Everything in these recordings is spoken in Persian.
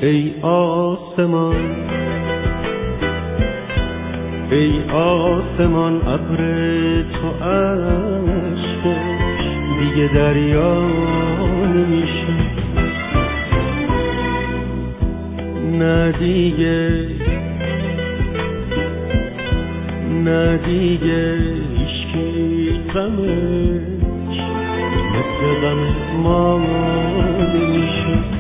ای آسمان، ای آسمان، ابر تو عشقش دیگه دریا نمیشه، نه دیگه، نه دیگه هیچکی غمش مثل غم ما نمیشه.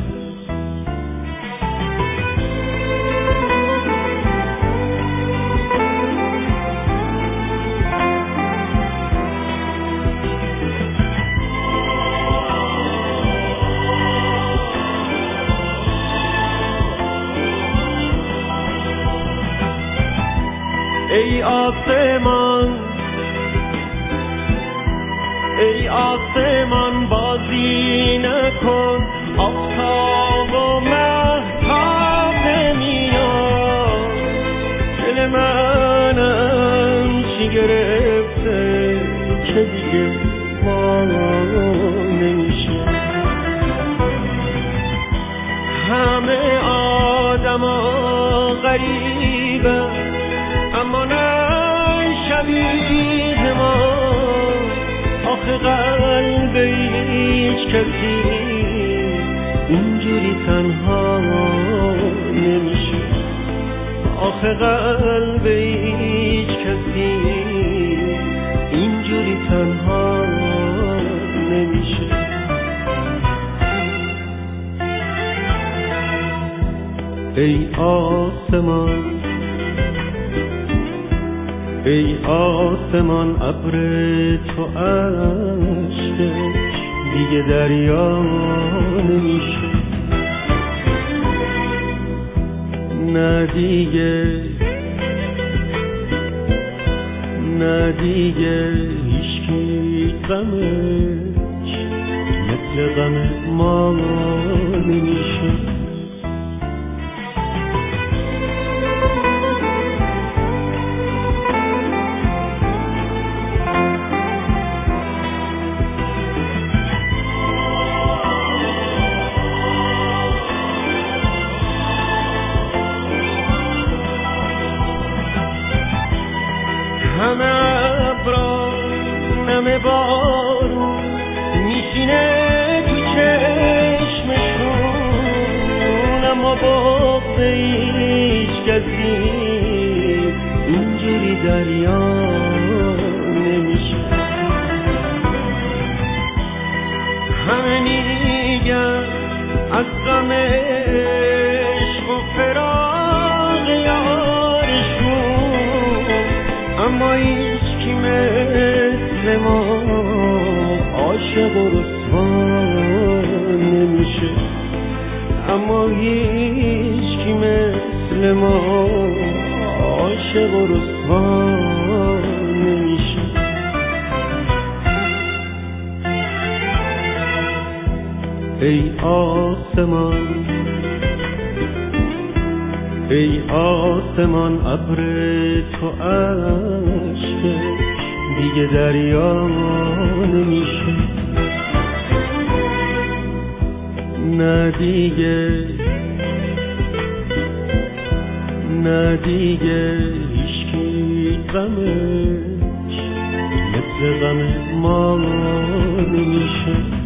ای آسمان، ای آسمان، بازی نکن، آفتاب و مهتاب نمیاد، دل منم چی گرفته که دیگه ما نمیشه. همه آدما غریبن اما نه شبیه ما، آخه قلب هیچ کسی اینجوری تنها نمیشه، آخه قلب هیچ کسی اینجوری تنها نمیشه. ای آسمان، ای آسمان، ابر تو عشقش دیگه دریا نمیشه، نه دیگه، نه دیگه هیچکی غمش مثل غم ما نمیشه. همه ابرا نم بارون میشینه تو چشمشون، اما بغض هیچ کسی اینجوری دریا نمیشه. همه میگن از غم عشق و فراق یارشون، اما هیچکی مثل ما عاشق و رسوا نمیشه، اما هیچکی مثل ما عاشق و رسوا نمیشه. ای آسمان، ای آسمان، ابر تو عشقش دیگه دریا نمیشه، نه دیگه، نه دیگه هیچکی غمش مثل غم ما نمیشه.